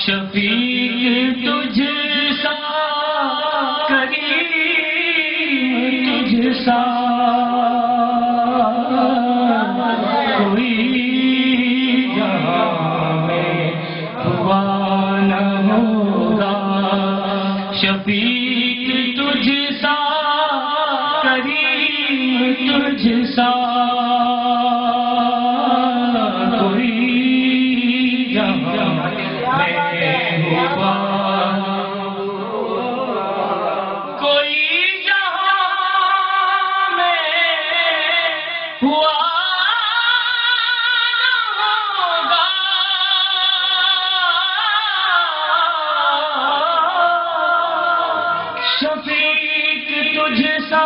شفیق تجھ سا کریم تجھ سا کوئی یہاں میں ہوا نہ ہوگا شفیق تجھ سا کریم تجھ سا شفیق تجھ سا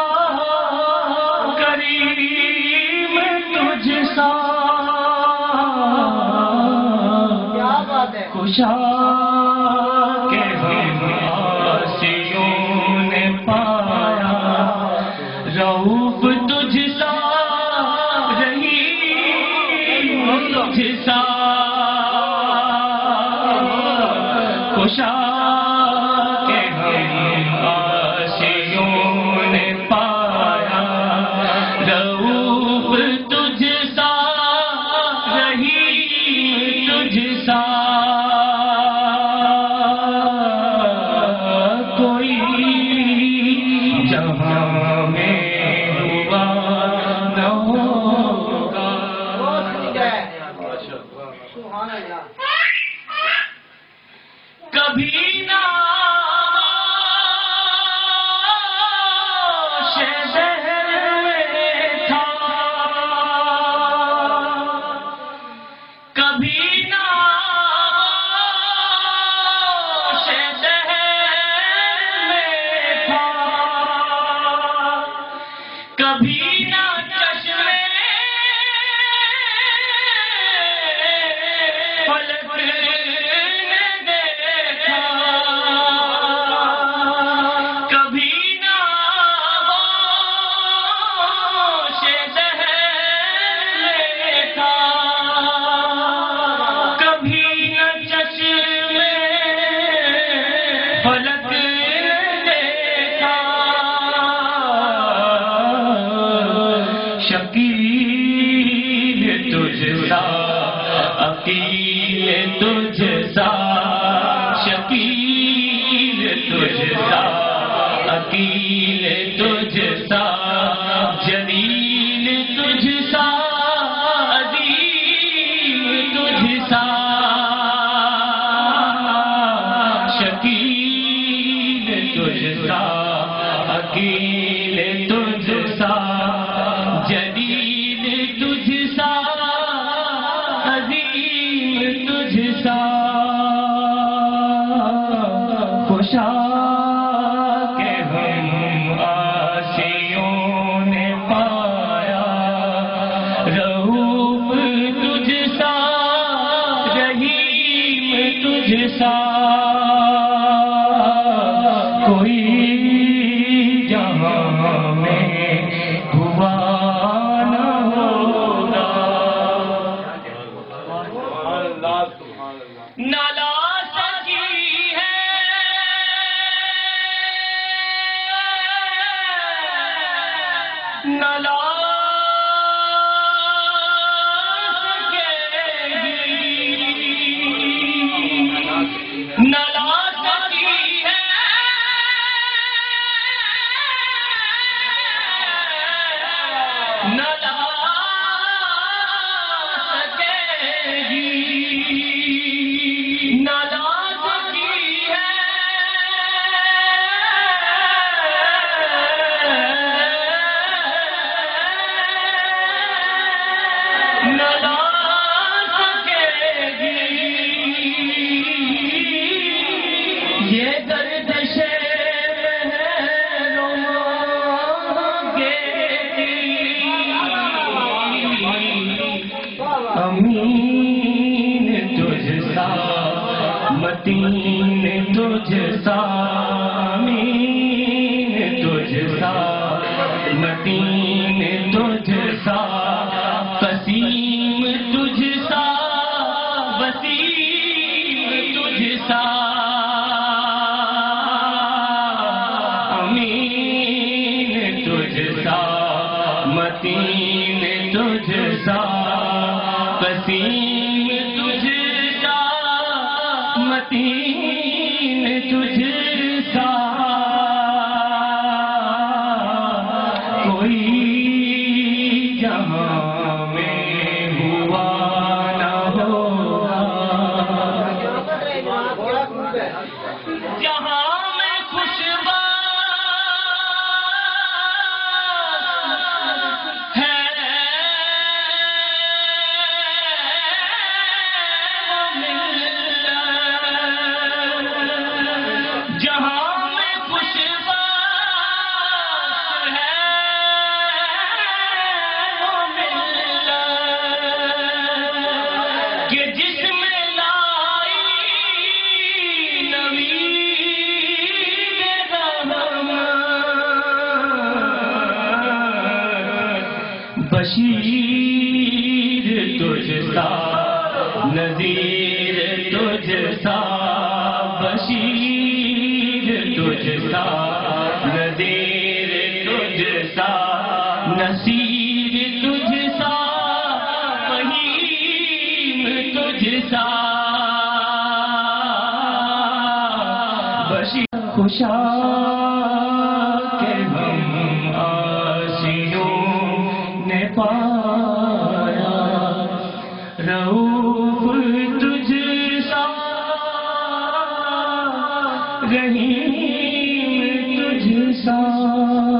کریم تجھ سا خوشا کے ہم آسیوں نے پایا رؤوف تجھ سا رحیم تجھ سا خوشا کبھی نہ شہر میں تھا کبھی نہ شہر میں تھا کبھی نہ چشمے فلک فلک دیکھا شکیل تجھ سا عقیل تجھ سا شکیل تجھ سا عقیل تجھ سا جلیل تجھ سا عظیم تجھ سا شکیل تجھ سا عقیل تجھ سا جلیل تجھ سا عظیم تجھ سا خوشا کہ ہم آسیوں نے پایا رؤوف تجھ سا رحیم تجھ سا کوئی جہاں میں ہوا نہ ہوگا نالا سکی ہے نالا نالا یہ گردش امین تجھ سا متین تجھ سا امین تجھ سا متین تجھ سا قسیم تجھ سا وسیم تجھ سا تجھ سا کوئی جہاں میں ہوا نہ ہوگا جہاں میں خوشبو بشیر تجھ سا نذیر تجھ سا بشیر تجھ سا نذیر تجھ سا نصیر تجھ سا فہیم تجھ سا بشیر خوشا کے ہم آسیوں نے پایا رؤوف تجھ سا رحیم تجھ سا